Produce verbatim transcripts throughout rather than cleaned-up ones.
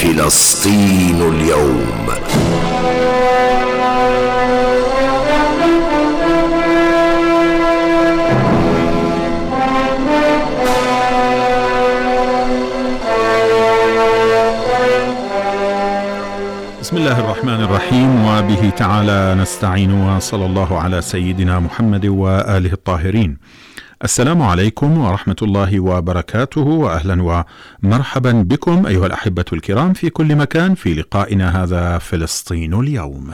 فلسطين اليوم. بسم الله الرحمن الرحيم، وبه تعالى نستعين، وصلى الله على سيدنا محمد وآله الطاهرين. السلام عليكم ورحمة الله وبركاته، وأهلا ومرحبا بكم أيها الأحبة الكرام في كل مكان في لقائنا هذا فلسطين اليوم.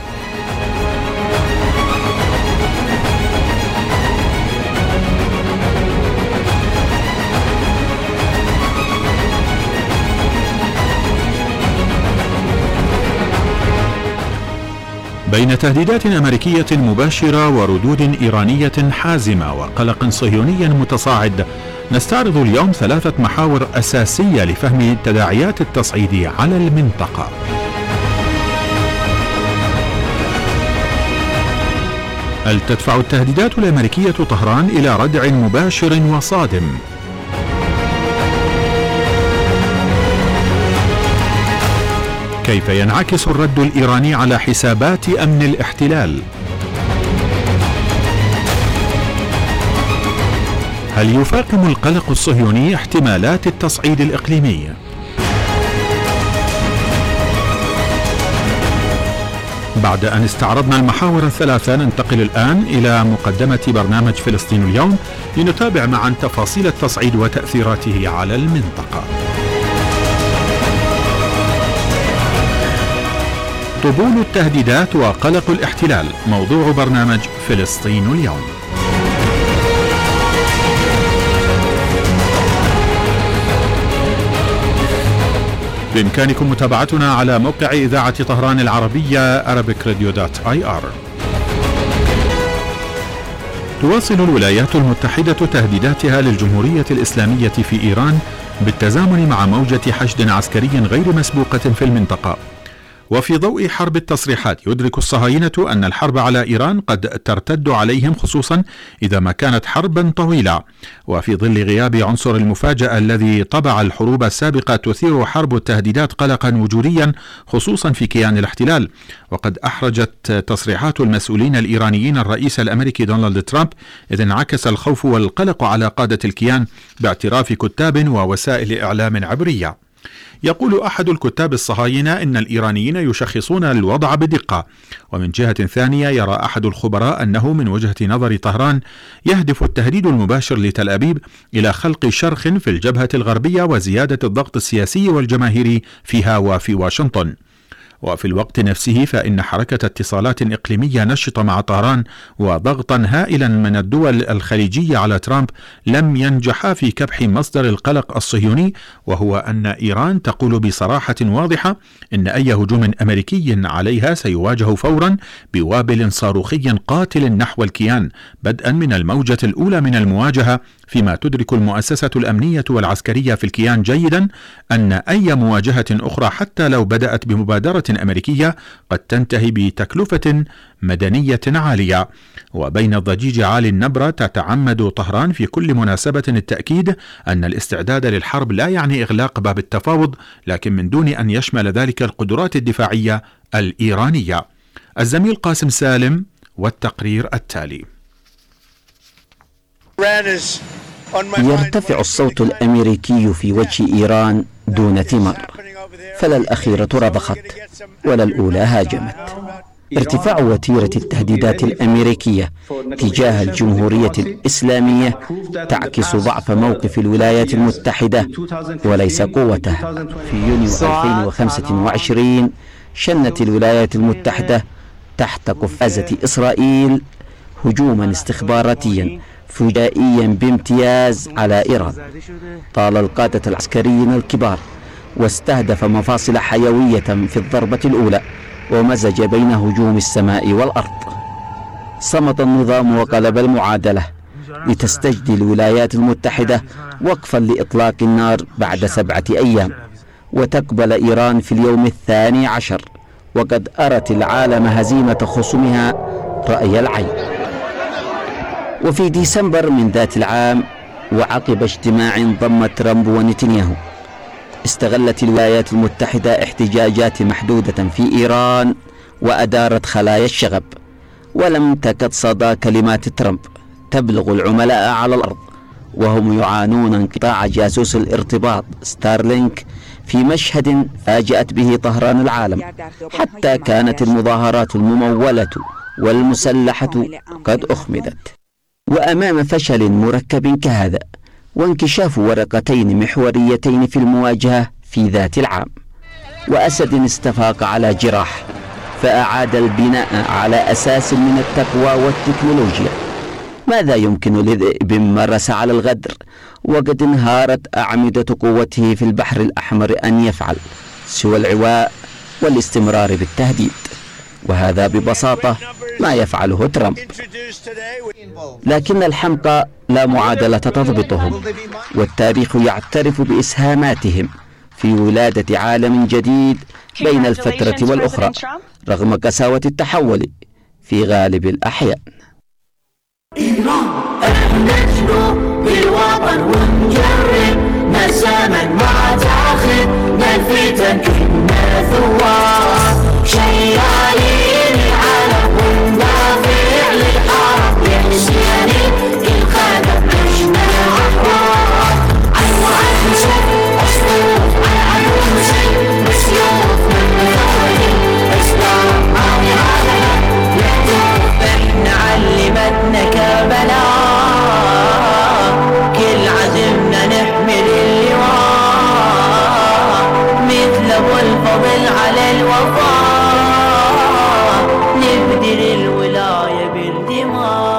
بين تهديدات أمريكية مباشرة وردود إيرانية حازمة وقلق صهيوني متصاعد، نستعرض اليوم ثلاثة محاور أساسية لفهم تداعيات التصعيد على المنطقة. هل تدفع التهديدات الأمريكية طهران إلى ردع مباشر وصادم؟ كيف ينعكس الرد الإيراني على حسابات أمن الاحتلال؟ هل يفاقم القلق الصهيوني احتمالات التصعيد الإقليمي؟ بعد أن استعرضنا المحاور الثلاثة، ننتقل الآن إلى مقدمة برنامج فلسطين اليوم لنتابع معا تفاصيل التصعيد وتأثيراته على المنطقة. طبول التهديدات وقلق الاحتلال، موضوع برنامج فلسطين اليوم. بإمكانكم متابعتنا على موقع إذاعة طهران العربية arabic radio dot i r. تواصل الولايات المتحدة تهديداتها للجمهورية الإسلامية في إيران بالتزامن مع موجة حشد عسكري غير مسبوقة في المنطقة. وفي ضوء حرب التصريحات، يدرك الصهاينة أن الحرب على إيران قد ترتد عليهم، خصوصا إذا ما كانت حربا طويلة. وفي ظل غياب عنصر المفاجأة الذي طبع الحروب السابقة، تثير حرب التهديدات قلقا وجوديا خصوصا في كيان الاحتلال. وقد أحرجت تصريحات المسؤولين الإيرانيين الرئيس الأمريكي دونالد ترامب، إذ انعكس الخوف والقلق على قادة الكيان باعتراف كتاب ووسائل إعلام عبرية. يقول أحد الكتاب الصهاينة إن الإيرانيين يشخصون الوضع بدقة، ومن جهة ثانية يرى أحد الخبراء أنه من وجهة نظر طهران يهدف التهديد المباشر لتل أبيب إلى خلق شرخ في الجبهة الغربية وزيادة الضغط السياسي والجماهيري فيها وفي واشنطن. وفي الوقت نفسه فإن حركة اتصالات إقليمية نشطة مع طهران وضغطا هائلا من الدول الخليجية على ترامب لم ينجحا في كبح مصدر القلق الصهيوني، وهو أن إيران تقول بصراحة واضحة إن أي هجوم أمريكي عليها سيواجه فورا بوابل صاروخي قاتل نحو الكيان، بدءا من الموجة الأولى من المواجهة. فيما تدرك المؤسسة الأمنية والعسكرية في الكيان جيدا أن أي مواجهة أخرى حتى لو بدأت بمبادرة أمريكية قد تنتهي بتكلفة مدنية عالية. وبين الضجيج عالي النبرة، تتعمد طهران في كل مناسبة التأكيد أن الاستعداد للحرب لا يعني إغلاق باب التفاوض، لكن من دون أن يشمل ذلك القدرات الدفاعية الإيرانية. الزميل قاسم سالم والتقرير التالي. يرتفع الصوت الأمريكي في وجه إيران دون ثمر، فلا الأخيرة رضخت ولا الأولى هاجمت. ارتفاع وتيرة التهديدات الأمريكية تجاه الجمهورية الإسلامية تعكس ضعف موقف الولايات المتحدة وليس قوتها. في يونيو ألفين وخمسة وعشرين شنت الولايات المتحدة تحت قفازة إسرائيل هجوما استخباراتيا فجائيا بامتياز على إيران، طال القادة العسكريين الكبار واستهدف مفاصل حيوية في الضربة الأولى، ومزج بين هجوم السماء والأرض. صمت النظام وقلب المعادلة لتستجدي الولايات المتحدة وقفا لإطلاق النار بعد سبعة أيام، وتقبل إيران في اليوم الثاني عشر، وقد أرت العالم هزيمة خصومها رأي العين. وفي ديسمبر من ذات العام، وعقب اجتماع ضم ترامب ونتنياهو، استغلت الولايات المتحدة احتجاجات محدودة في إيران وأدارت خلايا الشغب، ولم تكد صدى كلمات ترامب تبلغ العملاء على الأرض وهم يعانون انقطاع جاسوس الارتباط ستارلينك في مشهد فاجأت به طهران العالم، حتى كانت المظاهرات الممولة والمسلحة قد أخمدت. وأمام فشل مركب كهذا وانكشاف ورقتين محوريتين في المواجهة في ذات العام، وأسد استفاق على جراح فأعاد البناء على أساس من التقوى والتكنولوجيا، ماذا يمكن لذئب مرس على الغدر وقد انهارت أعمدة قوته في البحر الأحمر أن يفعل سوى العواء والاستمرار بالتهديد؟ وهذا ببساطة ما يفعله ترامب. لكن الحمقى لا معادلة تضبطهم، والتاريخ يعترف بإسهاماتهم في ولادة عالم جديد بين الفترة والأخرى رغم قساوة التحول في غالب الأحيان. إيران نحن بالوطن ونجرب مساما ما تاخذ الفتن كنا ثوار شيالين العالم وندافع للحرب يحسيني الخلف عشنا أحرار عن وعن سيف أسلوب عن عدو سيف بسيوف من ثورة الإسلام ما يعلم يحدث إحنا علمتنا كربلاء كل عزمنا نحمل اللواء مثل أبو الفضل على الوفاء نبدل الولاية بالدماء.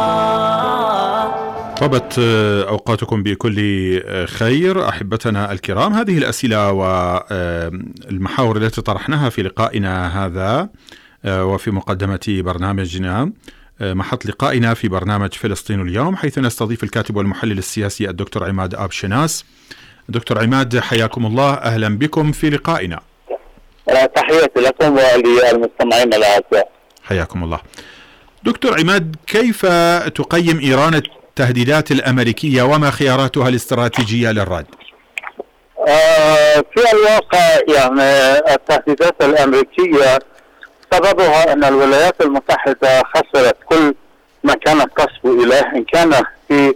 طابت أوقاتكم بكل خير أحبتنا الكرام. هذه الأسئلة والمحاور التي طرحناها في لقائنا هذا وفي مقدمة برنامجنا محط لقائنا في برنامج فلسطين اليوم، حيث نستضيف الكاتب والمحلل السياسي الدكتور عماد آب شناس. دكتور عماد حياكم الله، أهلا بكم في لقائنا. تحياتي لكم وللمستمعين الأعزاء. حياكم الله. دكتور عماد، كيف تقيم إيران التهديدات الأمريكية وما خياراتها الاستراتيجية للرد؟ آه في الواقع يعني التهديدات الأمريكية سببها أن الولايات المتحدة خسرت كل ما كانت تصبو إليه، إن كان في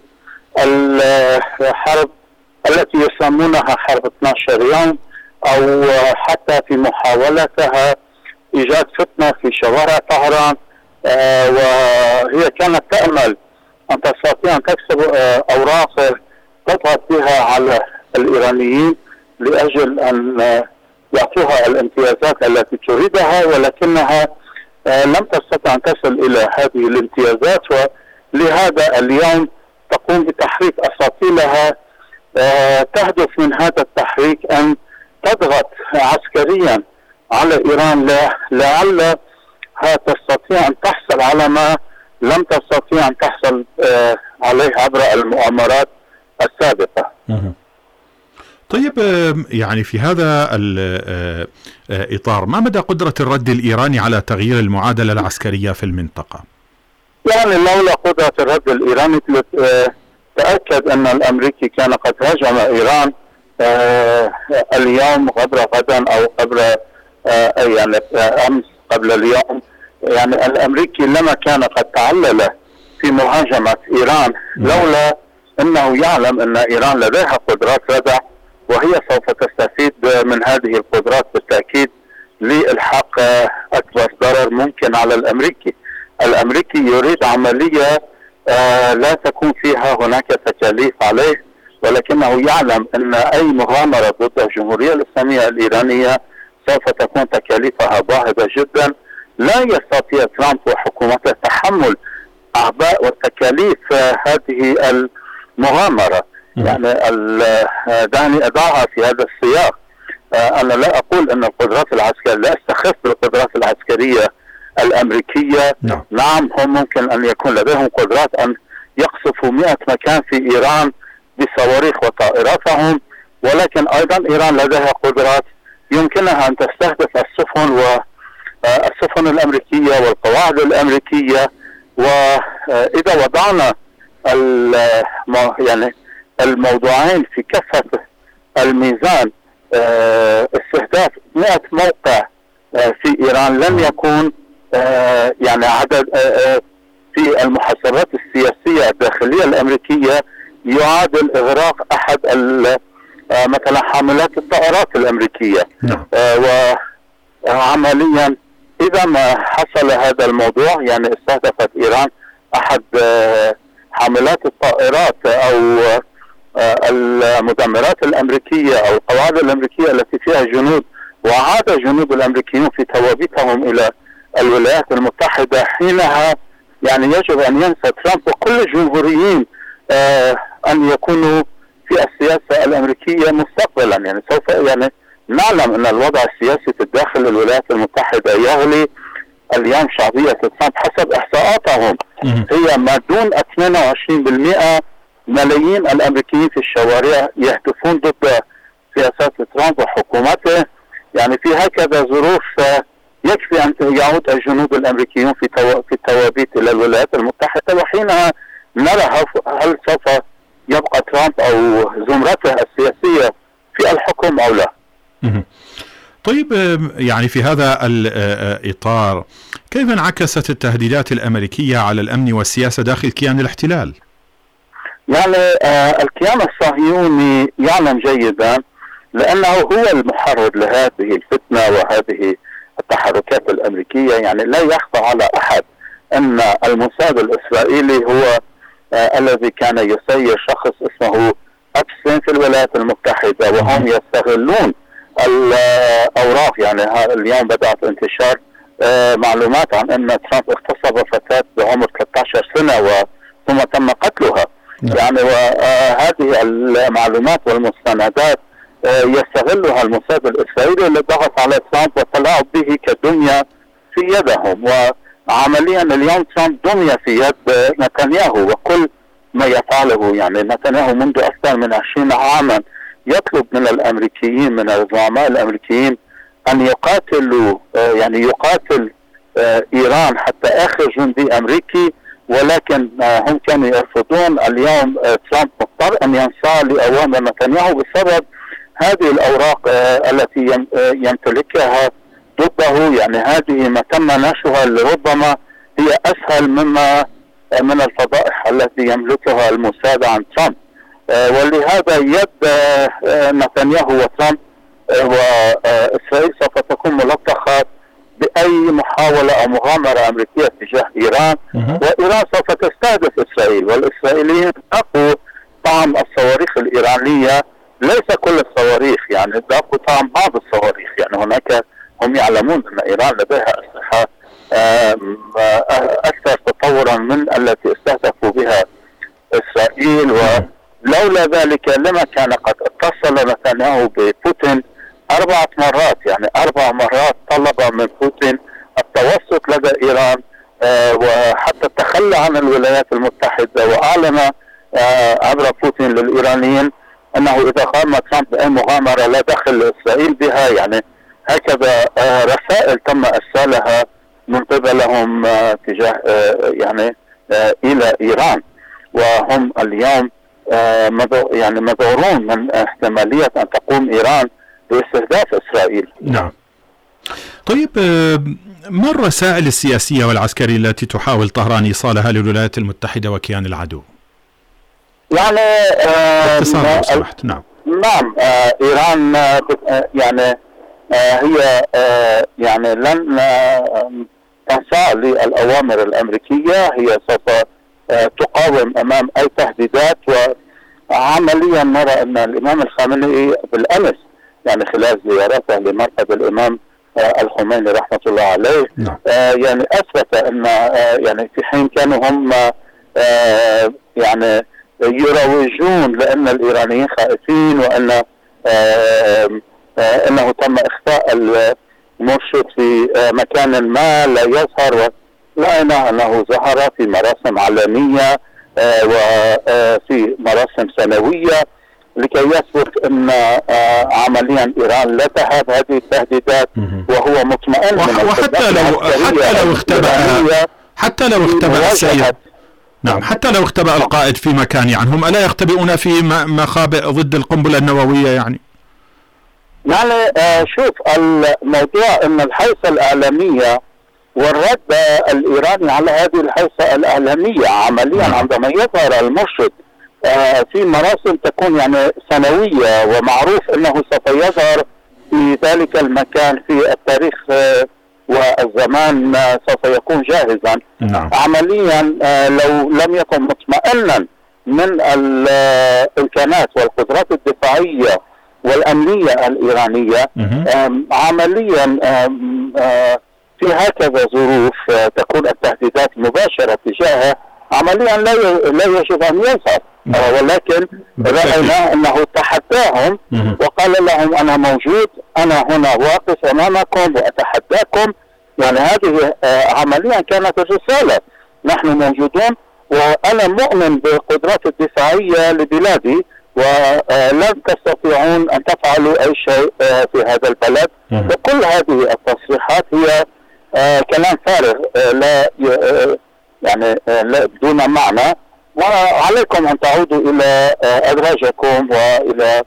الحرب التي يسمونها حرب اثني عشر يوم أو حتى في محاولتها إيجاد فتنة في شوارع طهران، آه وهي كانت تأمل أن تستطيع أن تكسب آه أوراق تضغط بها على الإيرانيين لأجل أن آه يعطوها الامتيازات التي تريدها، ولكنها آه لم تستطع أن تصل إلى هذه الامتيازات، ولهذا اليوم تقوم بتحريك أساطيلها. آه تهدف من هذا التحريك أن تضغط عسكريا على إيران لعلها تستطيع أن تحصل على ما لم تستطيع أن تحصل آه عليه عبر المؤامرات السابقة. طيب، يعني في هذا الإطار ما مدى قدرة الرد الإيراني على تغيير المعادلة العسكرية في المنطقة؟ يعني لولا قدرة الرد الإيراني تأكد أن الأمريكي كان قد هاجم إيران آه اليوم قبل غدا أو قبل آه يعني أمس قبل اليوم. يعني الأمريكي لما كان قد تعلل في مهاجمة إيران لولا أنه يعلم أن إيران لديها قدرات ردع، وهي سوف تستفيد من هذه القدرات بالتأكيد لإلحاق أكبر ضرر ممكن على الأمريكي. الأمريكي يريد عملية آه لا تكون فيها هناك تكاليف عليه، ولكنه يعلم أن أي مغامرة ضد الجمهورية الإسلامية الإيرانية سوف تكون تكاليفها باهظة جدا. لا يستطيع ترامب وحكومته تحمل أعباء وتكاليف هذه المغامرة. يعني دعني أضعها في هذا السياق. أنا لا أقول أن القدرات العسكرية، لا أستخف بالقدرات العسكرية الأمريكية. نعم, نعم هم ممكن أن يكون لديهم قدرات أن يقصفوا مئة مكان في إيران بصواريخ وطائراتهم، ولكن أيضا إيران لديها قدرات يمكنها أن تستهدف السفن والسفن الأمريكية والقواعد الأمريكية. وإذا وضعنا يعني الموضوعين في كفة الميزان استهداف مئة موقع في إيران لن يكون يعني عدد في المحاسبات السياسية الداخلية الأمريكية يعادل إغراق أحد مثلا حاملات الطائرات الأمريكية. نعم. وعمليا إذا ما حصل هذا الموضوع يعني استهدفت إيران أحد حاملات الطائرات أو المدمرات الأمريكية أو القواعد الأمريكية التي فيها جنود، وعاد جنود الأمريكيون في توابيتهم إلى الولايات المتحدة، حينها يعني يجب أن ينسى ترامب وكل الجمهوريين آه أن يكونوا في السياسة الأمريكية مستقبلا. يعني سوف يعني نعلم أن الوضع السياسي في الداخل الولايات المتحدة يغلي اليوم شعبية ترامب حسب إحصاءاتهم هي ما دون اثنين وعشرين بالمئة. ملايين الأمريكيين في الشوارع يهتفون ضد سياسات ترامب وحكومته. يعني في هكذا ظروف يكفي أن يعود الجنود الأمريكيون في تو... في التوابيت إلى الولايات المتحدة، وحينها نرى هل سوف يبقى ترامب أو زمرته السياسية في الحكم أو لا. طيب، يعني في هذا الإطار كيف انعكست التهديدات الأمريكية على الأمن والسياسة داخل كيان الاحتلال؟ يعني آه الكيان الصهيوني يعلم جيدا، لأنه هو المحرض لهذه الفتنة وهذه التحركات الأمريكية. يعني لا يخفى على أحد أن الموساد الإسرائيلي هو آه الذي كان يسير شخص اسمه أبسين في الولايات المتحدة، وهم يستغلون الأوراق. يعني اليوم بدأت انتشار آه معلومات عن أن ترامب اغتصب فتاة بعمر ثلاثة عشر سنة و ثم تم قتلها. يعني وهذه المعلومات والمستندات يستغلها الموساد الإسرائيلي للضغط على ترامب والتلاعب به كدمية في يدهم. وعمليا اليوم ترامب دمية في يد نتنياهو وكل ما يفعله. يعني نتنياهو منذ أكثر من عشرين عاما يطلب من الأمريكيين من الزعماء الأمريكيين أن يقاتلوا، يعني يقاتل إيران حتى آخر جندي أمريكي، ولكن هم كانوا يرفضون. اليوم ترامب مضطر أن ينصاع لأوامر نتنياهو بسبب هذه الأوراق التي يمتلكها ضده. يعني هذه ما تم نشرها لربما هي أسهل مما من الفضائح التي يملكها الموساد عن ترامب، ولهذا يد نتنياهو وترامب وإسرائيل سوف تكون ملطخة بأي محاولة أو مغامرة أمريكية تجاه إيران. وإيران سوف تستهدف إسرائيل، والإسرائيليين ذاقوا طعم الصواريخ الإيرانية، ليس كل الصواريخ، يعني ذاقوا طعم بعض الصواريخ. يعني هناك هم يعلمون أن إيران لديها أسلحة أكثر تطورا من التي استهدفوا بها إسرائيل. ولولا ذلك لما كان قد اتصل نتنياهو ببوتين أربعة مرات، يعني أربع مرات طلب من بوتين التوسط لدى إيران، آه وحتى تخلى عن الولايات المتحدة، وأعلن آه عبر بوتين للإيرانيين أنه إذا قام ترامب بأي مغامرة لا دخل لإسرائيل بها. يعني هكذا آه رسائل تم إرسالها من قبلهم آه تجاه آه يعني آه إلى إيران، وهم اليوم آه مذو يعني مذعورون من احتمالية أن تقوم إيران باستهداف إسرائيل. نعم. طيب، ما الرسائل السياسية والعسكرية التي تحاول طهران إيصالها للولايات المتحدة وكيان العدو؟ يعني باختصار لو سمحت. نعم. نعم. آه إيران آه يعني آه هي آه يعني لن آه تنصاع للأوامر الأمريكية، هي سوف آه تقاوم أمام أي تهديدات. وعمليا نرى أن الإمام الخامنئي بالأمس يعني خلال زيارته لمرقد الإمام آه الخميني رحمة الله عليه نعم. آه يعني أثبت أن آه يعني في حين كانوا هم آه يعني يروجون لأن الإيرانيين خائفين وأن آه آه أنه تم إخفاء المرشد في آه مكان ما لا يظهر، ولقينا أنه ظهر في مراسم علنية آه وفي مراسم سنوية لكي يثبت أن آه عمليا إيران لا تهاب هذه التهديدات، وهو مطمئن. وحتى لو حتى لو اختبأ حتى لو اختبأ السيد نعم حتى لو اختبأ القائد في مكان، يعني هم ألا يختبئون في مخابئ ضد القنبلة النووية؟ يعني يعني آه شوف الموضوع ان الحيثة الاعلامية والرد الايراني على هذه الحيثة الاعلامية عمليا عندما يظهر المرشد آه في مراسم تكون يعني سنوية ومعروف انه سوف يظهر في ذلك المكان في التاريخ آه والزمان آه سوف يكون جاهزا. نعم. عمليا آه لو لم يكن مطمئنا من الامكانات والقدرات الدفاعية والامنية الايرانية عمليا في هكذا ظروف تكون التهديدات مباشرة تجاهها عمليا لا لا يجب ان يظهر، ولكن رأينا انه تحداهم وقال لهم انا موجود، انا هنا واقف امامكم واتحداكم. يعني هذه عمليا كانت الرسالة، نحن موجودون وانا مؤمن بالقدرات الدفاعية لبلادي ولن تستطيعون ان تفعلوا اي شيء في هذا البلد. وكل هذه التصريحات هي كلام فارغ لا يعني لا بدون معنى، وعليكم ان تعودوا الى ادراجكم والى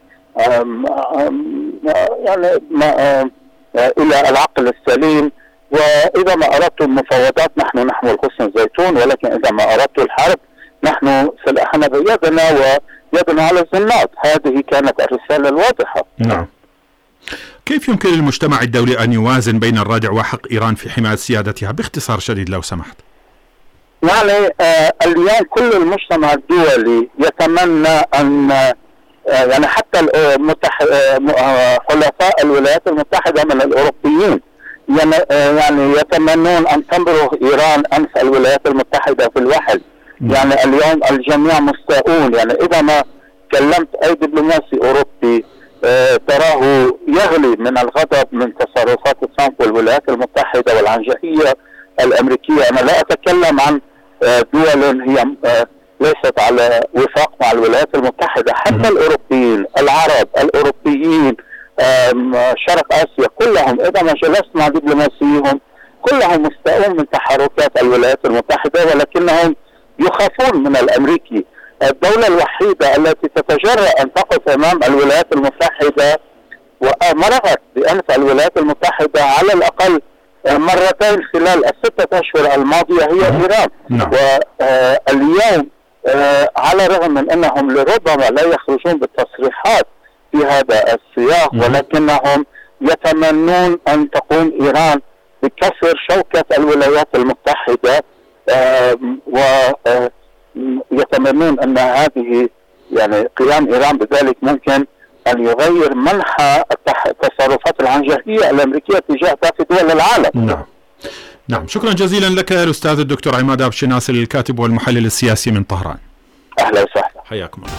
يعني الى العقل السليم. واذا ما اردتم مفاوضات نحن نحمل غصن زيتون، ولكن اذا ما اردتم الحرب نحن سلاحنا بيدنا ويدنا على الزناد. هذه كانت الرسالة الواضحة. نعم. كيف يمكن للمجتمع الدولي ان يوازن بين الردع وحق ايران في حماية سيادتها؟ باختصار شديد لو سمحت. يعني آه اليوم كل المجتمع الدولي يتمنى ان آه يعني حتى المتح... آه حلفاء الولايات المتحدة من الاوروبيين يعني يتمنون ان تمرغ ايران انف الولايات المتحدة في الوحل. يعني اليوم الجميع مستاءون. يعني اذا ما كلمت اي دبلوماسي اوروبي آه تراه يغلي من الغضب من تصرفات ترامب والولايات المتحدة والعنجهية الامريكية. انا لا اتكلم عن آه دول هي آه ليست على وفاق مع الولايات المتحدة، حتى الاوروبيين العرب الاوروبيين شرق اسيا كلهم اذا ما جلست مع دبلوماسيهم كلهم مستاءون من تحركات الولايات المتحدة، ولكنهم يخافون من الامريكي. الدولة الوحيدة التي تتجرأ ان تقف امام الولايات المتحدة ومرغت بانف الولايات المتحدة على الاقل مرتين خلال الستة اشهر الماضية هي ايران. واليوم على الرغم من انهم لربما لا يخرجون بالتصريحات في هذا السياق، ولكنهم يتمنون ان تقوم ايران بكسر شوكة الولايات المتحدة ويتمنون ان هذه يعني قيام ايران بذلك ممكن ان يغير منحى التصرفات العنجهية الامريكية تجاه باقي دول العالم. نعم. نعم، شكرا جزيلا لك الاستاذ الدكتور عماد ابشي ناصر، الكاتب والمحلل السياسي من طهران. اهلا وسهلا. حياكم الله.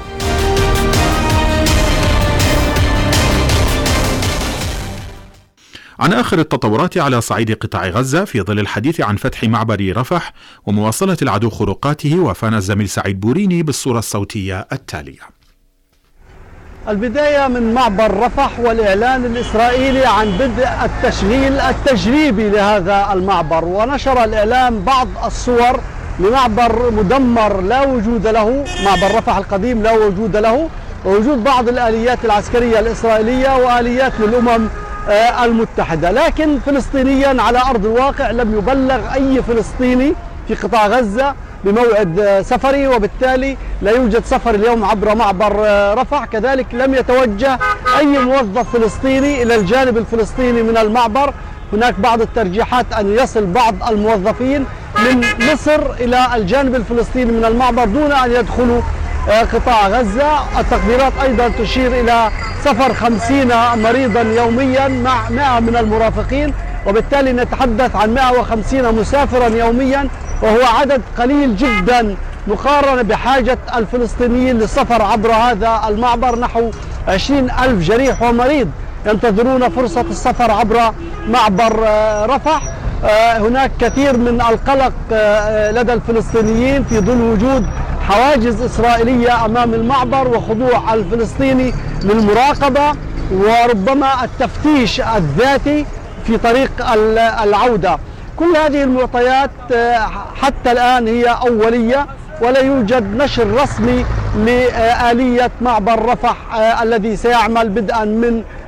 عن آخر التطورات على صعيد قطاع غزة في ظل الحديث عن فتح معبر رفح ومواصلة العدو خروقاته، وفانا الزميل سعيد بوريني بالصورة الصوتية التالية. البداية من معبر رفح والإعلان الإسرائيلي عن بدء التشغيل التجريبي لهذا المعبر، ونشر الإعلام بعض الصور لمعبر مدمر لا وجود له، معبر رفح القديم لا وجود له، ووجود بعض الآليات العسكرية الإسرائيلية وآليات للأمم المتحدة. لكن فلسطينيا على أرض الواقع لم يبلغ أي فلسطيني في قطاع غزة بموعد سفري، وبالتالي لا يوجد سفر اليوم عبر معبر رفح. كذلك لم يتوجه أي موظف فلسطيني إلى الجانب الفلسطيني من المعبر. هناك بعض الترجيحات أن يصل بعض الموظفين من مصر إلى الجانب الفلسطيني من المعبر دون أن يدخلوا قطاع غزة. التقديرات أيضا تشير إلى سفر خمسين مريضا يوميا مع مئة من المرافقين، وبالتالي نتحدث عن مئة وخمسين مسافرا يوميا، وهو عدد قليل جدا مقارنة بحاجة الفلسطينيين للسفر عبر هذا المعبر. نحو عشرين ألف جريح ومريض ينتظرون فرصة السفر عبر معبر رفح. هناك كثير من القلق لدى الفلسطينيين في ظل وجود حواجز إسرائيلية أمام المعبر وخضوع الفلسطيني للمراقبة وربما التفتيش الذاتي في طريق العودة. كل هذه المعطيات حتى الآن هي أولية، ولا يوجد نشر رسمي لآلية معبر رفح الذي سيعمل بدءا من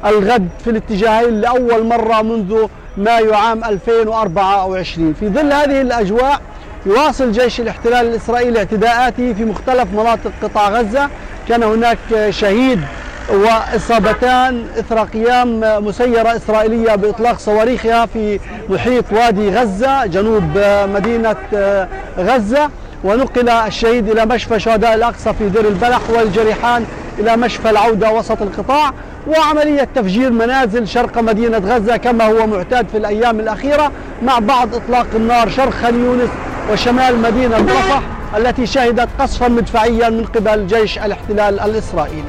الغد في الاتجاهين لأول مرة منذ مايو عام ألفين وأربعة وعشرين. في ظل هذه الأجواء يواصل جيش الاحتلال الإسرائيلي اعتداءاته في مختلف مناطق قطاع غزة. كان هناك شهيد وإصابتان إثر قيام مسيرة إسرائيلية بإطلاق صواريخها في محيط وادي غزة جنوب مدينة غزة، ونقل الشهيد إلى مشفى شهداء الأقصى في دير البلح والجريحان إلى مشفى العودة وسط القطاع، وعملية تفجير منازل شرق مدينة غزة كما هو معتاد في الأيام الأخيرة، مع بعض إطلاق النار شرق خان يونس وشمال مدينة رفح التي شهدت قصفا مدفعيا من قبل جيش الاحتلال الإسرائيلي.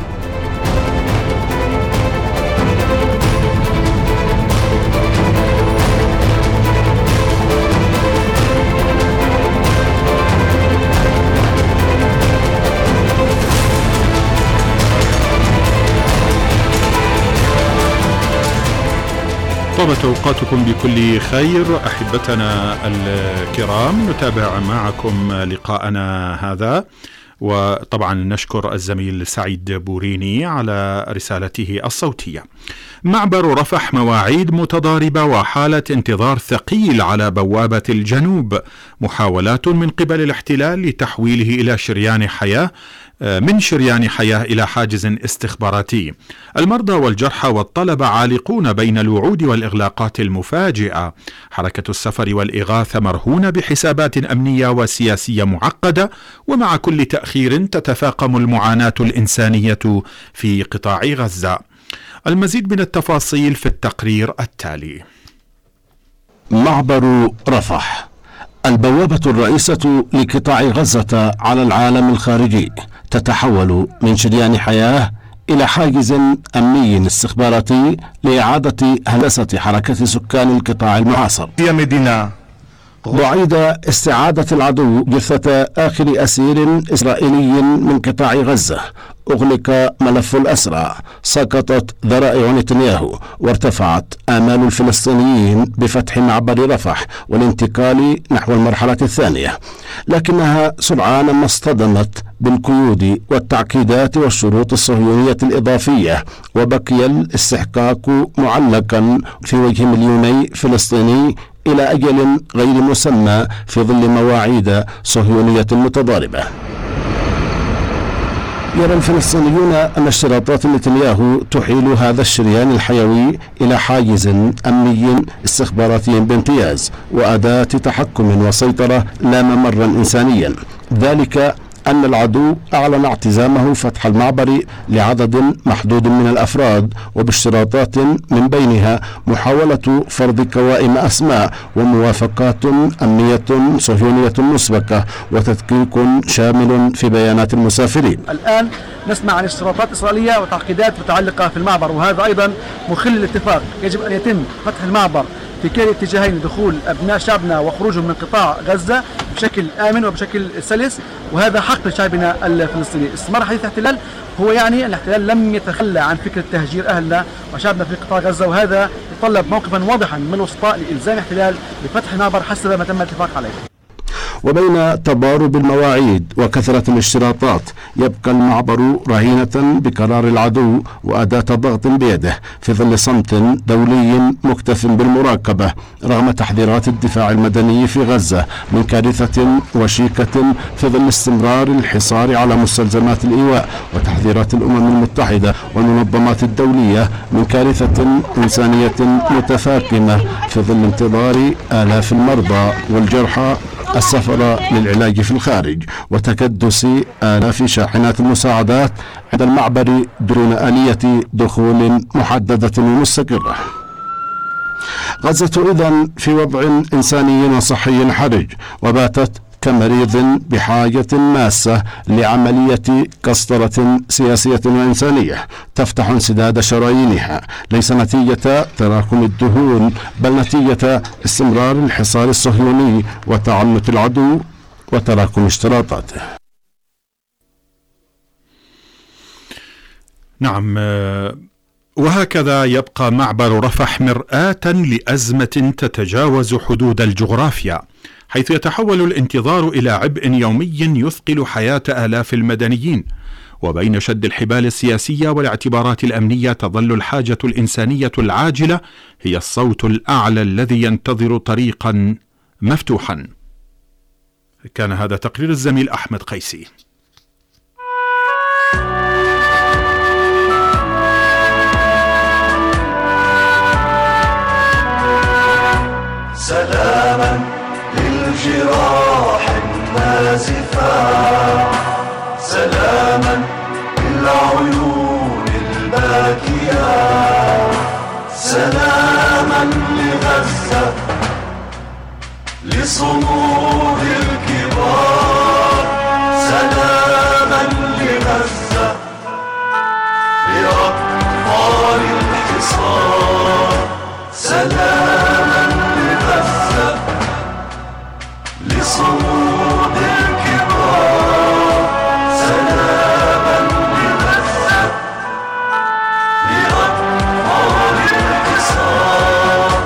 طابت أوقاتكم بكل خير أحبتنا الكرام، نتابع معكم لقاءنا هذا، وطبعا نشكر الزميل سعيد بوريني على رسالته الصوتية. معبر رفح مواعيد متضاربة وحالة انتظار ثقيل على بوابة الجنوب، محاولات من قبل الاحتلال لتحويله إلى شريان حياة من شريان حياة إلى حاجز استخباراتي. المرضى والجرحى والطلبة عالقون بين الوعود والإغلاقات المفاجئة. حركة السفر والإغاثة مرهونة بحسابات أمنية وسياسية معقدة، ومع كل تأخير تتفاقم المعاناة الإنسانية في قطاع غزة. المزيد من التفاصيل في التقرير التالي. معبر رفح البوابة الرئيسة لقطاع غزة على العالم الخارجي، تتحول من شريان حياة إلى حاجز أمني استخباراتي لإعادة هندسة حركة سكان القطاع المحاصر. هي مدينة بعيد استعادة العدو جثة آخر أسير إسرائيلي من قطاع غزة، أغلق ملف الأسرى، سقطت ذرائع نتنياهو، وارتفعت آمال الفلسطينيين بفتح معبر رفح والانتقال نحو المرحلة الثانية، لكنها سرعان ما اصطدمت بالقيود والتعقيدات والشروط الصهيونية الإضافية، وبقي الاستحقاق معلقا في وجه مليوني فلسطيني إلى أجل غير مسمى في ظل مواعيد صهيونية متضاربة. يرى الفلسطينيون أن اشتراطات نتنياهو تحيل هذا الشريان الحيوي إلى حاجز أمني استخباراتي بامتياز وأداة تحكم وسيطرة لا ممرا إنسانيا، ذلك أن العدو أعلن اعتزامه فتح المعبر لعدد محدود من الأفراد، وباشتراطات من بينها محاولة فرض قوائم أسماء وموافقات أمنية صهيونية مسبقة وتدقيق شامل في بيانات المسافرين. الآن نسمع عن اشتراطات إسرائيلية وتعقيدات متعلقة في المعبر، وهذا أيضا مخل الاتفاق. يجب أن يتم فتح المعبر في كلا الاتجاهين لدخول أبناء شعبنا وخروجهم من قطاع غزة بشكل آمن وبشكل سلس، وهذا حق لشعبنا الفلسطيني. استمر حديث الاحتلال هو يعني أن الاحتلال لم يتخلى عن فكرة تهجير أهلنا وشعبنا في قطاع غزة، وهذا يتطلب موقفا واضحا من الوسطاء لإلزام الاحتلال بفتح المعبر حسب ما تم الاتفاق عليه. وبين تضارب المواعيد وكثرة الاشتراطات يبقى المعبر رهينة بقرار العدو وأداة ضغط بيده في ظل صمت دولي مكتف بالمراقبة، رغم تحذيرات الدفاع المدني في غزة من كارثة وشيكة في ظل استمرار الحصار على مستلزمات الإيواء، وتحذيرات الأمم المتحدة والمنظمات الدولية من كارثة إنسانية متفاقمة في ظل انتظار آلاف المرضى والجرحى السفر للعلاج في الخارج، وتكدس آلاف شاحنات المساعدات عند المعبر دون آلية دخول محددة ومستقرة. غزة إذن في وضع إنساني وصحي حرج، وباتت كمريض بحاجة ماسة لعملية قسطرة سياسية وإنسانية تفتح انسداد شرايينها، ليس نتيجة تراكم الدهون بل نتيجة استمرار الحصار الصهيوني وتعنت العدو وتراكم اشتراطاته. نعم، وهكذا يبقى معبر رفح مرآة لأزمة تتجاوز حدود الجغرافيا، حيث يتحول الانتظار إلى عبء يومي يثقل حياة آلاف المدنيين، وبين شد الحبال السياسية والاعتبارات الأمنية تظل الحاجة الإنسانية العاجلة هي الصوت الأعلى الذي ينتظر طريقا مفتوحا. كان هذا تقرير الزميل أحمد قيسي. سلاما للجراح النازفة، سلاما للعيون الباكية، سلاما لغزة، لصمود الكبار، سلاما لغزة، لأطفال الحصار، سلاما لغزة، لصمود الكبار، سلاما لغزة، لأطفال الحصار.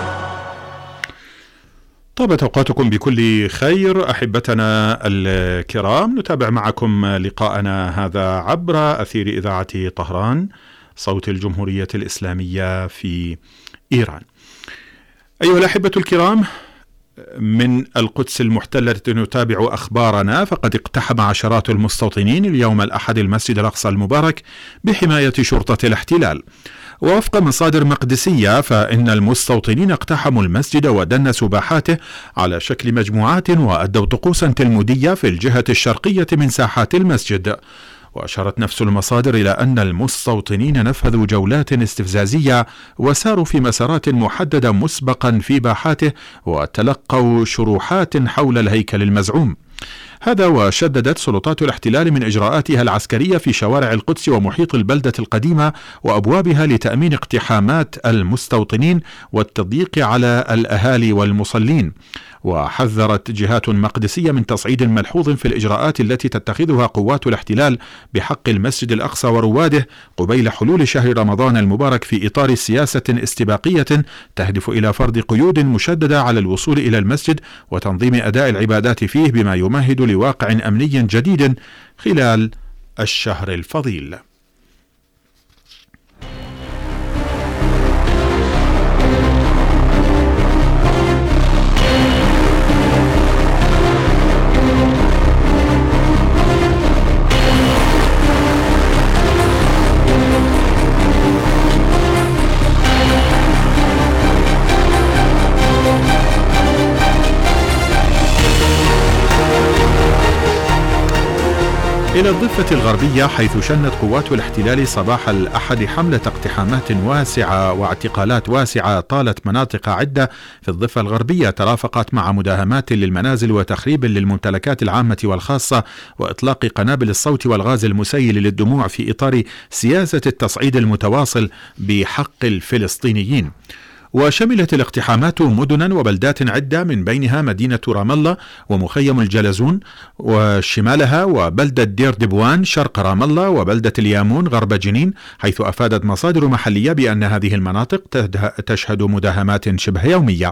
طابت أوقاتكم بكل خير أحبتنا الكرام، نتابع معكم لقاءنا هذا عبر أثير إذاعة طهران صوت الجمهورية الإسلامية في إيران. أيها الأحبة الكرام، من القدس المحتلة نتابع أخبارنا. فقد اقتحم عشرات المستوطنين اليوم الأحد المسجد الأقصى المبارك بحماية شرطة الاحتلال. ووفق مصادر مقدسية فإن المستوطنين اقتحموا المسجد ودنسوا باحاته على شكل مجموعات وأدوا طقوسا تلمودية في الجهة الشرقية من ساحات المسجد. وأشارت نفس المصادر إلى أن المستوطنين نفذوا جولات استفزازية وساروا في مسارات محددة مسبقا في باحاته وتلقوا شروحات حول الهيكل المزعوم. هذا وشددت سلطات الاحتلال من إجراءاتها العسكرية في شوارع القدس ومحيط البلدة القديمة وأبوابها لتأمين اقتحامات المستوطنين والتضييق على الأهالي والمصلين. وحذرت جهات مقدسية من تصعيد ملحوظ في الإجراءات التي تتخذها قوات الاحتلال بحق المسجد الأقصى ورواده قبيل حلول شهر رمضان المبارك في إطار سياسة استباقية تهدف إلى فرض قيود مشددة على الوصول إلى المسجد وتنظيم أداء العبادات فيه بما يمهد لواقع أمني جديد خلال الشهر الفضيل. إلى الضفة الغربية، حيث شنت قوات الاحتلال صباح الأحد حملة اقتحامات واسعة واعتقالات واسعة طالت مناطق عدة في الضفة الغربية، ترافقت مع مداهمات للمنازل وتخريب للممتلكات العامة والخاصة وإطلاق قنابل الصوت والغاز المسيل للدموع في إطار سياسة التصعيد المتواصل بحق الفلسطينيين. وشملت الاقتحامات مدنا وبلدات عدة من بينها مدينة رام الله ومخيم الجلزون وشمالها وبلدة دير دبوان شرق رام الله وبلدة اليامون غرب جنين، حيث أفادت مصادر محلية بأن هذه المناطق تشهد مداهمات شبه يومية.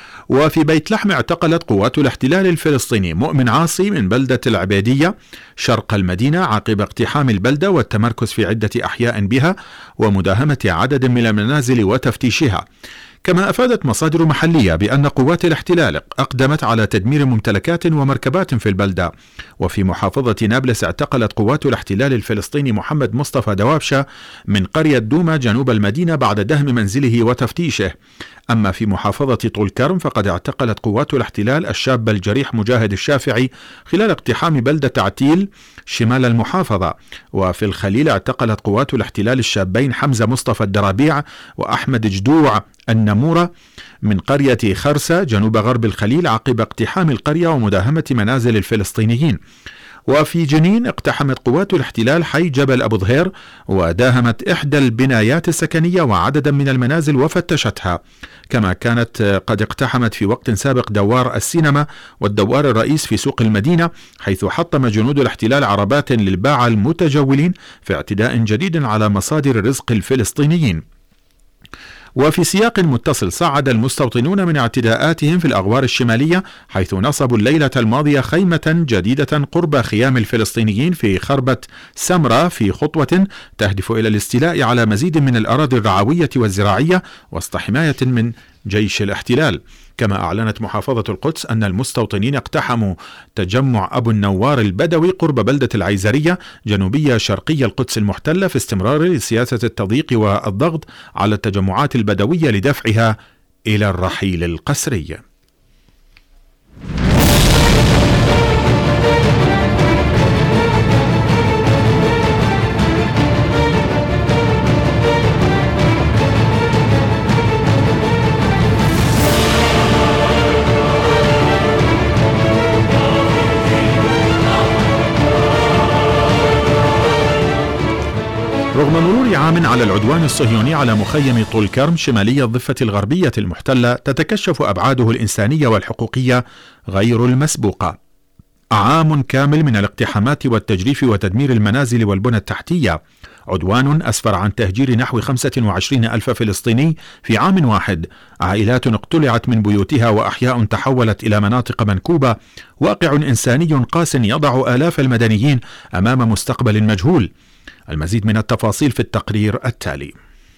وفي بيت لحم اعتقلت قوات الاحتلال الفلسطيني مؤمن عاصي من بلدة العبيدية شرق المدينة عقب اقتحام البلدة والتمركز في عدة أحياء بها ومداهمة عدد من المنازل وتفتيشها. كما أفادت مصادر محلية بأن قوات الاحتلال أقدمت على تدمير ممتلكات ومركبات في البلدة. وفي محافظة نابلس اعتقلت قوات الاحتلال الفلسطيني محمد مصطفى دوابشة من قرية دوما جنوب المدينة بعد دهم منزله وتفتيشه. أما في محافظة طول كرم فقد اعتقلت قوات الاحتلال الشاب الجريح مجاهد الشافعي خلال اقتحام بلدة عتيل شمال المحافظة. وفي الخليل اعتقلت قوات الاحتلال الشابين حمزة مصطفى الدرابيع وأحمد جدوع النمورة من قرية خرسة جنوب غرب الخليل عقب اقتحام القرية ومداهمة منازل الفلسطينيين. وفي جنين اقتحمت قوات الاحتلال حي جبل أبو ظهير وداهمت إحدى البنايات السكنية وعددا من المنازل وفتشتها. كما كانت قد اقتحمت في وقت سابق دوار السينما والدوار الرئيس في سوق المدينة، حيث حطم جنود الاحتلال عربات للباعة المتجولين في اعتداء جديد على مصادر رزق الفلسطينيين. وفي سياق متصل صعد المستوطنون من اعتداءاتهم في الأغوار الشمالية، حيث نصبوا الليلة الماضية خيمة جديدة قرب خيام الفلسطينيين في خربة سمرة، في خطوة تهدف إلى الاستيلاء على مزيد من الأراضي الرعوية والزراعية وسط حماية من جيش الاحتلال. كما أعلنت محافظة القدس أن المستوطنين اقتحموا تجمع أبو النوار البدوي قرب بلدة العيزرية جنوبية شرقية القدس المحتلة، في استمرار لسياسة التضييق والضغط على التجمعات البدوية لدفعها إلى الرحيل القسري. رغم مرور عام على العدوان الصهيوني على مخيم طول كرم شمالي الضفة الغربية المحتلة، تتكشف أبعاده الإنسانية والحقوقية غير المسبوقة. عام كامل من الاقتحامات والتجريف وتدمير المنازل والبنى التحتية، عدوان أسفر عن تهجير نحو خمسة وعشرين ألف فلسطيني في عام واحد، عائلات اقتلعت من بيوتها وأحياء تحولت إلى مناطق منكوبة، واقع إنساني قاس يضع آلاف المدنيين أمام مستقبل مجهول. المزيد من التفاصيل في التقرير التالي.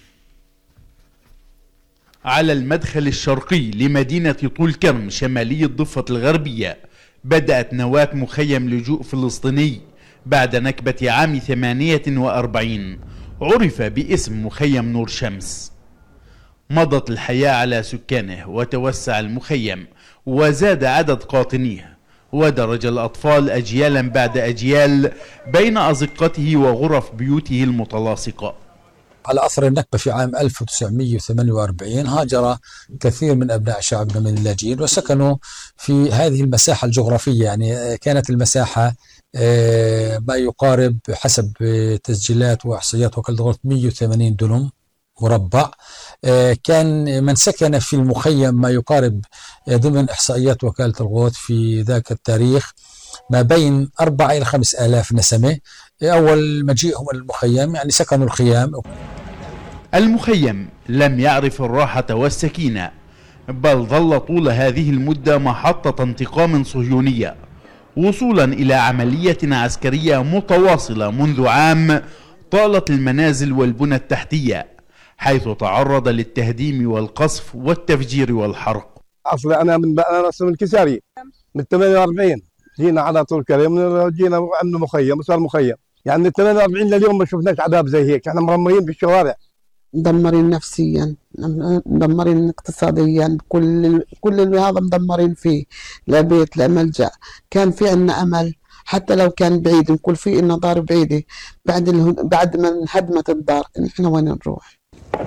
على المدخل الشرقي لمدينة طول كرم شمالي الضفة الغربية بدأت نواة مخيم لجوء فلسطيني بعد نكبة عام ثمانية وأربعين عرف باسم مخيم نور شمس. مضت الحياة على سكانه وتوسع المخيم وزاد عدد قاطنيه، ودرج الأطفال أجيالا بعد أجيال بين أزقته وغرف بيوته المتلاصقة. على أثر النكبة في عام ألف وتسعمئة وثمانية وأربعين هاجر كثير من أبناء شعبنا من اللاجئين وسكنوا في هذه المساحة الجغرافية، يعني كانت المساحة ما يقارب حسب تسجيلات وإحصائيات وكالة الغوث مئة وثمانين دنم مربع. كان من سكن في المخيم ما يقارب ضمن إحصائيات وكالة الغوث في ذاك التاريخ ما بين أربعة إلى خمس آلاف نسمة. أول مجيئهم المخيم يعني سكنوا الخيام. المخيم لم يعرف الراحة والسكينة، بل ظل طول هذه المدة محطة انتقام صهيونية، وصولا إلى عملية عسكرية متواصلة منذ عام طالت المنازل والبنى التحتية، حيث تعرض للتهديم والقصف والتفجير والحرق. أصلا أنا من أنا من كساري من ثمانية وأربعين جينا على طول كريم، جينا عندنا مخيم وصار مخيم، يعني من ثمانية وأربعين لليوم ما شفناش عذاب زي هيك، احنا مرميين في الشوارع، مدمرين نفسيا، مدمرين اقتصاديا، كل كل اللي هذا مدمرين فيه، لا بيت لا ملجأ. كان في عنا أمل حتى لو كان بعيد، نقول فيه إنه دار بعيدة، بعد بعد ما انهدمت الدار نحن وين نروح؟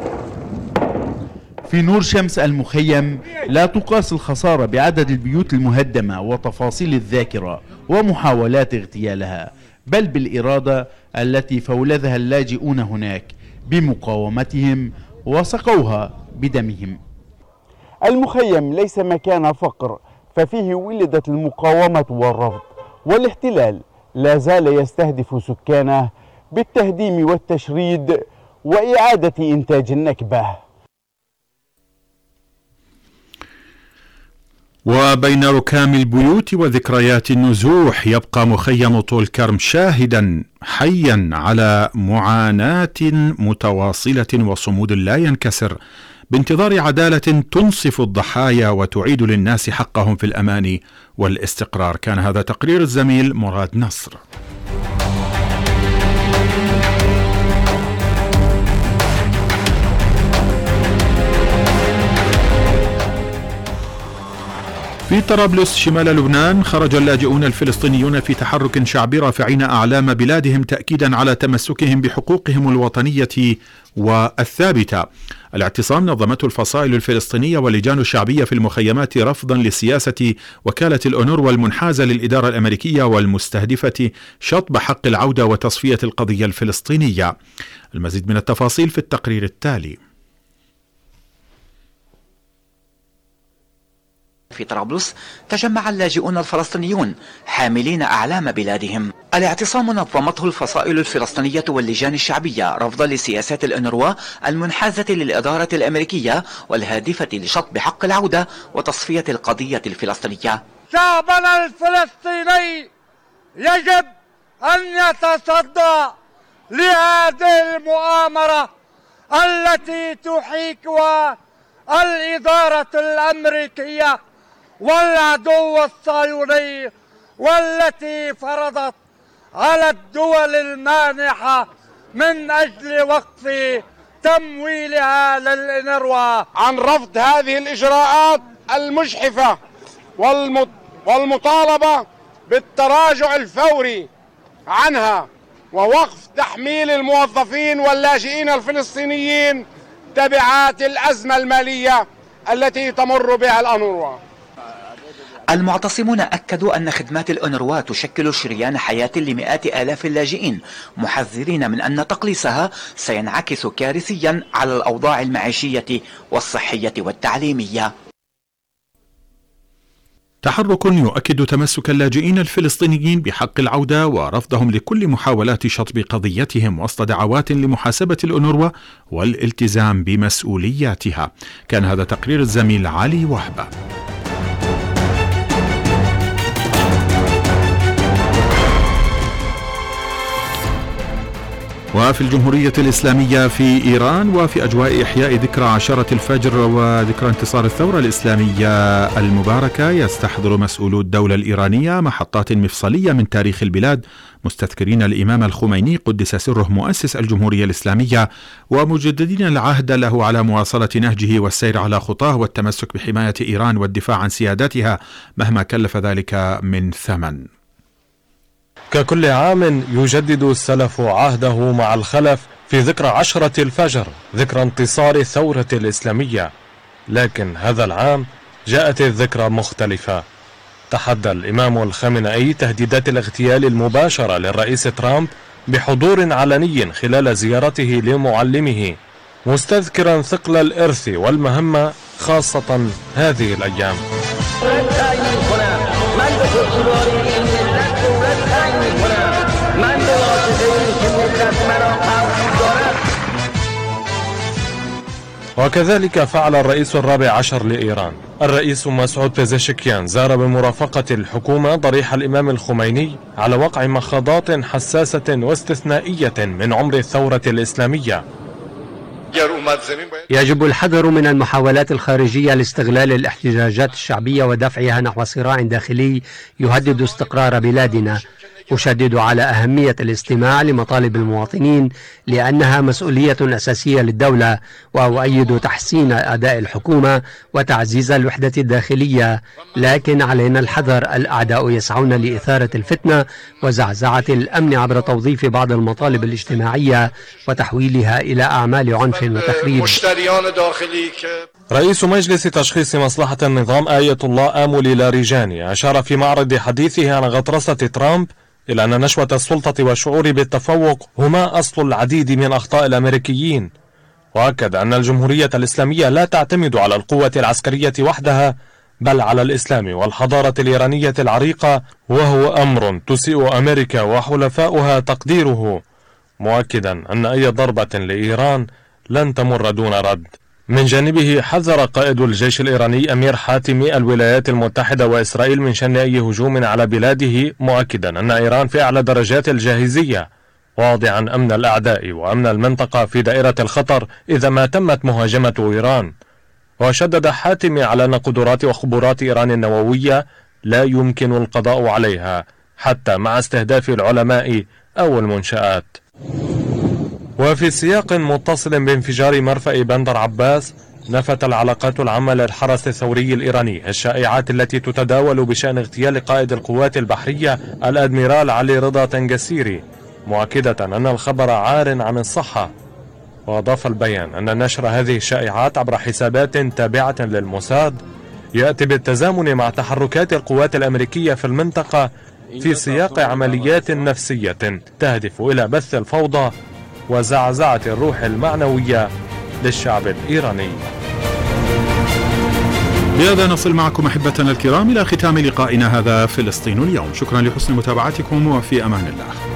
في نور شمس المخيم لا تقاس الخسارة بعدد البيوت المهدمة وتفاصيل الذاكرة ومحاولات اغتيالها، بل بالإرادة التي فولذها اللاجئون هناك بمقاومتهم وسقوها بدمهم. المخيم ليس مكان فقر، ففيه ولدت المقاومة والرفض، والاحتلال لا زال يستهدف سكانه بالتهديم والتشريد وإعادة إنتاج النكبة. وبين ركام البيوت وذكريات النزوح يبقى مخيم طول كرم شاهدا حيا على معاناة متواصلة وصمود لا ينكسر بانتظار عدالة تنصف الضحايا وتعيد للناس حقهم في الأمان والاستقرار. كان هذا تقرير الزميل مراد نصر. في طرابلس شمال لبنان خرج اللاجئون الفلسطينيون في تحرك شعبي رافعين أعلام بلادهم تأكيدا على تمسكهم بحقوقهم الوطنية والثابتة. الاعتصام نظمته الفصائل الفلسطينية واللجان الشعبية في المخيمات رفضا لسياسة وكالة الأونروا المنحازة للإدارة الأمريكية والمستهدفة شطب حق العودة وتصفية القضية الفلسطينية. المزيد من التفاصيل في التقرير التالي. في طرابلس تجمع اللاجئون الفلسطينيون حاملين أعلام بلادهم. الاعتصام نظمته الفصائل الفلسطينية واللجان الشعبية رفضا لسياسات الأونروا المنحازة للإدارة الأمريكية والهادفة لشطب حق العودة وتصفية القضية الفلسطينية. شعبنا الفلسطيني يجب أن يتصدى لهذه المؤامرة التي تحيكها الإدارة الأمريكية والعدو الصهيوني، والتي فرضت على الدول المانحة من أجل وقف تمويلها للأونروا عن رفض هذه الإجراءات المجحفة والمطالبة بالتراجع الفوري عنها ووقف تحميل الموظفين واللاجئين الفلسطينيين تبعات الأزمة المالية التي تمر بها الأونروا. المعتصمون أكدوا أن خدمات الأونروا تشكل شريان حياة لمئات آلاف اللاجئين، محذرين من أن تقليصها سينعكس كارثيا على الأوضاع المعيشية والصحية والتعليمية. تحرك يؤكد تمسك اللاجئين الفلسطينيين بحق العودة ورفضهم لكل محاولات شطب قضيتهم وسط دعوات لمحاسبة الأونروا والالتزام بمسؤولياتها. كان هذا تقرير الزميل علي وهبة. وفي الجمهورية الإسلامية في إيران وفي أجواء إحياء ذكرى عشرة الفجر وذكرى انتصار الثورة الإسلامية المباركة، يستحضر مسؤولو الدولة الإيرانية محطات مفصلية من تاريخ البلاد، مستذكرين الإمام الخميني قدس سره مؤسس الجمهورية الإسلامية، ومجددين العهد له على مواصلة نهجه والسير على خطاه والتمسك بحماية إيران والدفاع عن سيادتها مهما كلف ذلك من ثمن. ككل عام يجدد السلف عهده مع الخلف في ذكرى عشرة الفجر، ذكرى انتصار الثورة الإسلامية، لكن هذا العام جاءت الذكرى مختلفة. تحدى الإمام الخامنئي تهديدات الاغتيال المباشرة للرئيس ترامب بحضور علني خلال زيارته لمعلمه، مستذكرا ثقل الإرث والمهمة خاصة هذه الأيام. وكذلك فعل الرئيس الرابع عشر لإيران الرئيس مسعود بيزشكيان، زار بمرافقة الحكومة ضريح الإمام الخميني على وقع مخاضات حساسة واستثنائية من عمر الثورة الإسلامية. يجب الحذر من المحاولات الخارجية لاستغلال الاحتجاجات الشعبية ودفعها نحو صراع داخلي يهدد استقرار بلادنا. أشدد على أهمية الاستماع لمطالب المواطنين لأنها مسؤولية أساسية للدولة، وأؤيد تحسين أداء الحكومة وتعزيز الوحدة الداخلية، لكن علينا الحذر. الأعداء يسعون لإثارة الفتنة وزعزعة الأمن عبر توظيف بعض المطالب الاجتماعية وتحويلها إلى أعمال عنف وتخريب. رئيس مجلس تشخيص مصلحة النظام آية الله آمولي لاريجاني أشار في معرض حديثه عن غطرسة ترامب إلى أن نشوة السلطة والشعور بالتفوق هما أصل العديد من أخطاء الأمريكيين، وأكد أن الجمهورية الإسلامية لا تعتمد على القوة العسكرية وحدها بل على الإسلام والحضارة الإيرانية العريقة، وهو أمر تسيء أمريكا وحلفاؤها تقديره، مؤكدا أن أي ضربة لإيران لن تمر دون رد. من جانبه حذر قائد الجيش الإيراني أمير حاتمي الولايات المتحدة وإسرائيل من شن أي هجوم على بلاده، مؤكدا أن إيران في أعلى درجات الجاهزية، واضعا أمن الأعداء وأمن المنطقة في دائرة الخطر إذا ما تمت مهاجمة إيران. وشدد حاتمي على أن قدرات وخبرات إيران النووية لا يمكن القضاء عليها حتى مع استهداف العلماء أو المنشآت. وفي سياق متصل بانفجار مرفأ بندر عباس، نفت العلاقات العامة للحرس الثوري الإيراني الشائعات التي تتداول بشأن اغتيال قائد القوات البحرية الأدميرال علي رضا تنجسيري، مؤكدة أن الخبر عار عن الصحة. وأضاف البيان أن نشر هذه الشائعات عبر حسابات تابعة للموساد يأتي بالتزامن مع تحركات القوات الأمريكية في المنطقة في سياق عمليات نفسية تهدف إلى بث الفوضى وزعزعة الروح المعنوية للشعب الإيراني. بهذا نصل معكم أحبتنا الكرام إلى ختام لقائنا هذا فلسطين اليوم. شكرا لحسن متابعتكم وفي أمان الله.